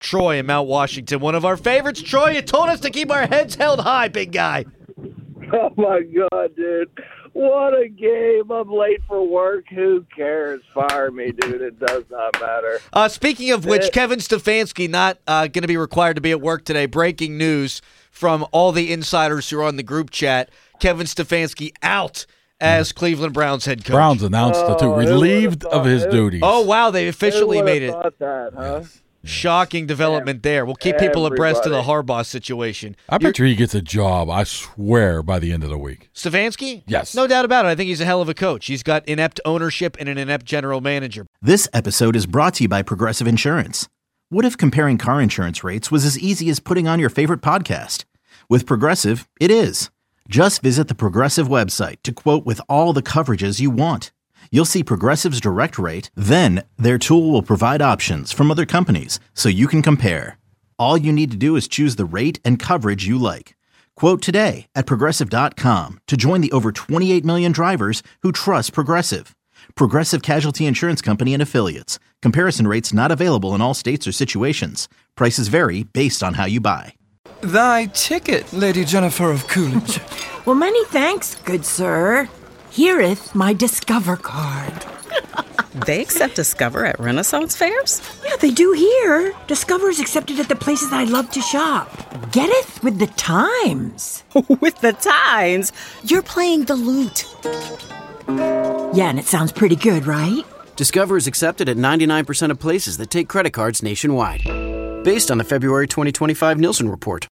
Troy in Mount Washington. One of our favorites. Troy, you told us to keep our heads held high, big guy. Oh, my God, dude. What a game. I'm late for work. Who cares? Fire me, dude. It does not matter. Speaking of which, Kevin Stefanski not going to be required to be at work today. Breaking news from all the insiders who are on the group chat. Kevin Stefanski out as Cleveland Browns head coach. Browns announced it, too. Relieved of his duties. Oh, wow. They officially made it. Thought that, huh? Yes. Shocking development there. We'll keep people abreast of the Harbaugh situation. I bet you he gets a job, I swear, by the end of the week. Stefanski? Yes. No doubt about it. I think he's a hell of a coach. He's got inept ownership and an inept general manager. This episode is brought to you by Progressive Insurance. What if comparing car insurance rates was as easy as putting on your favorite podcast? With Progressive, it is. Just visit the Progressive website to quote with all the coverages you want. You'll see Progressive's direct rate, then their tool will provide options from other companies so you can compare. All you need to do is choose the rate and coverage you like. Quote today at Progressive.com to join the over 28 million drivers who trust Progressive. Progressive Casualty Insurance Company and Affiliates. Comparison rates not available in all states or situations. Prices vary based on how you buy. Thy ticket, Lady Jennifer of Coolidge. Well, many thanks, good sir. Hereeth my Discover card. They accept Discover at Renaissance fairs? Yeah, they do here. Discover's accepted at the places I love to shop. Getteth with the times. With the times? You're playing the lute. Yeah, and it sounds pretty good, right? Discover is accepted at 99% of places that take credit cards nationwide. Based on the February 2025 Nielsen report.